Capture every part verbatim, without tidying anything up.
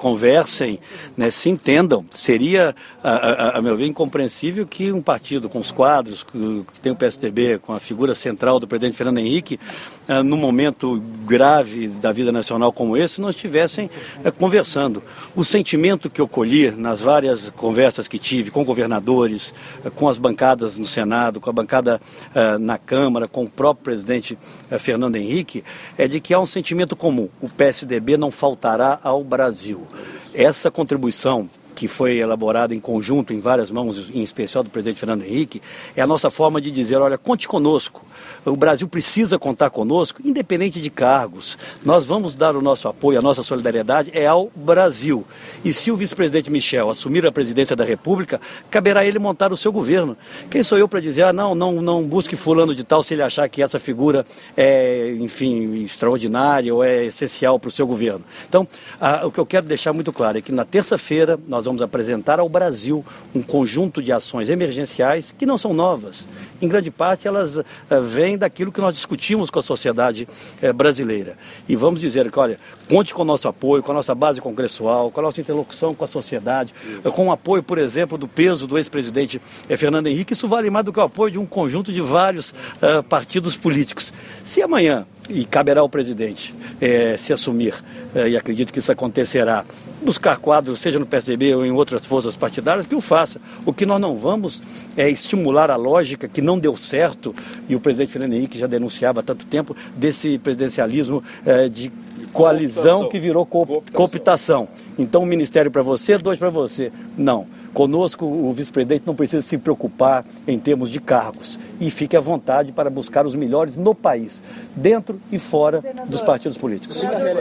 conversem, né, se entendam. Seria, a, a, a meu ver, incompreensível que um partido com os quadros que, que tem o P S D B, com a figura central do presidente Fernando Henrique, uh, num momento grave da vida nacional como esse, não estivessem uh, conversando. O sentimento que eu colhi nas várias conversas que tive com governadores, uh, com as bancadas no Senado, com a bancada uh, na Câmara, com o próprio presidente uh, Fernando Henrique, é de que há um sentimento comum. O P S D B não faltará ao Brasil. Essa contribuição que foi elaborada em conjunto, em várias mãos, em especial do presidente Fernando Henrique, é a nossa forma de dizer, olha, conte conosco. O Brasil precisa contar conosco, independente de cargos. Nós vamos dar o nosso apoio, a nossa solidariedade é ao Brasil. E se o vice-presidente Michel assumir a presidência da República, caberá a ele montar o seu governo. Quem sou eu para dizer, ah, não, não, não busque fulano de tal se ele achar que essa figura é, enfim, extraordinária ou é essencial para o seu governo. Então, a, o que eu quero deixar muito claro é que na terça-feira nós vamos apresentar ao Brasil um conjunto de ações emergenciais que não são novas. Em grande parte, elas uh, vêm daquilo que nós discutimos com a sociedade uh, brasileira. E vamos dizer que, olha, conte com o nosso apoio, com a nossa base congressual, com a nossa interlocução com a sociedade, uh, com o apoio, por exemplo, do peso do ex-presidente uh, Fernando Henrique. Isso vale mais do que o apoio de um conjunto de vários uh, partidos políticos. Se amanhã, e caberá ao presidente é, se assumir, é, e acredito que isso acontecerá, buscar quadros, seja no P S D B ou em outras forças partidárias, que o faça. O que nós não vamos é estimular a lógica que não deu certo, e o presidente Fernando Henrique já denunciava há tanto tempo, desse presidencialismo é, de coalizão que virou cooptação. Então, um ministério para você, dois para você. Não. Conosco, o vice-presidente não precisa se preocupar em termos de cargos. E fique à vontade para buscar os melhores no país, dentro e fora dos partidos políticos.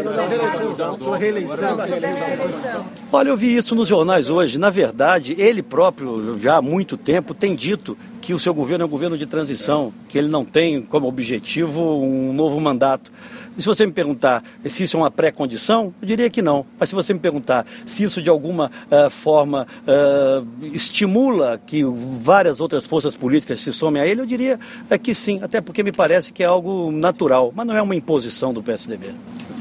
Olha, eu vi isso nos jornais hoje. Na verdade, ele próprio, já há muito tempo, tem dito que o seu governo é um governo de transição, que ele não tem como objetivo um novo mandato. E se você me perguntar se isso é uma pré-condição, eu diria que não. Mas se você me perguntar se isso de alguma uh, forma uh, estimula que várias outras forças políticas se somem a ele, eu diria uh, que sim, até porque me parece que é algo natural, mas não é uma imposição do P S D B.